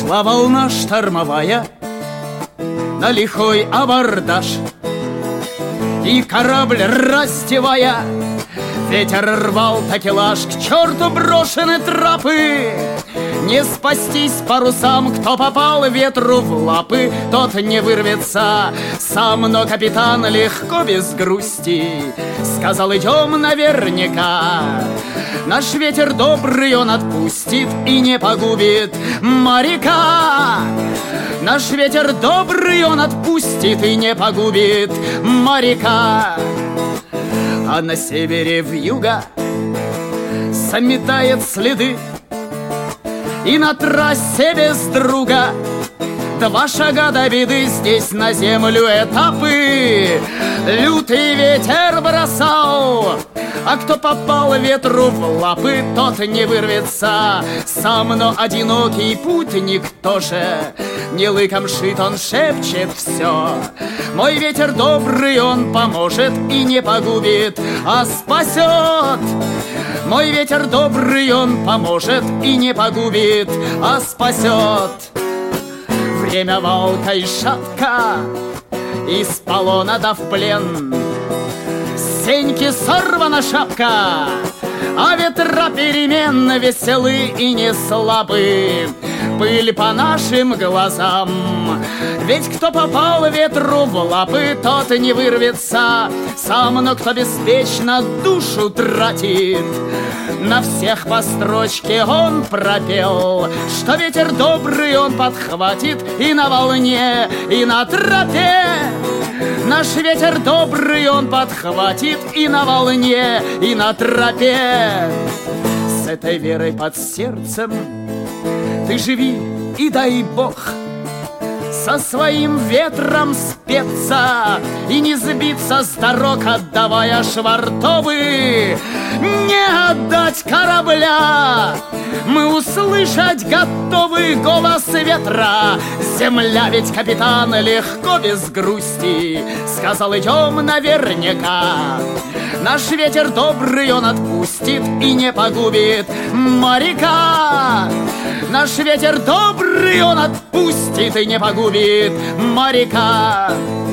Шла волна штормовая на лихой абордаж, и корабль раздевая, ветер рвал такелаж. К черту брошены трапы, не спастись парусам. Кто попал ветру в лапы, тот не вырвется сам. Но капитан легко, без грусти, сказал: идем наверняка. Наш ветер добрый, он отпустит и не погубит моряка. Наш ветер добрый, он отпустит и не погубит моряка. А на севере вьюга заметает следы, и на трассе без друга 2 шага до беды. Здесь на землю этапы лютый ветер бросал, а кто попал ветру в лапы, тот не вырвется сам. Но одинокий путник тоже не лыком шит, он шепчет все: мой ветер добрый, он поможет и не погубит, а спасет. Мой ветер добрый, он поможет и не погубит, а спасет. Время волка и шапка, из полона да в плен. С сеньки сорвана шапка, а ветра перемен веселы и не слабы. Пыль по нашим глазам, ведь кто попал ветру в лапы, тот не вырвется сам. Но кто беспечно душу тратит, на всех по строчке он пропел, что ветер добрый он подхватит и на волне, и на тропе. Наш ветер добрый он подхватит и на волне, и на тропе. С этой верой под сердцем ты живи и дай Бог со своим ветром спеться и не сбиться с дорог, отдавая швартовы. Не отдать корабля, мы услышать готовы голос ветра. Земля ведь, капитан, легко, без грусти, сказал: идем наверняка. Наш ветер добрый, он отпустит и не погубит моряка. Наш ветер добрый, он отпустит и не погубит моряка.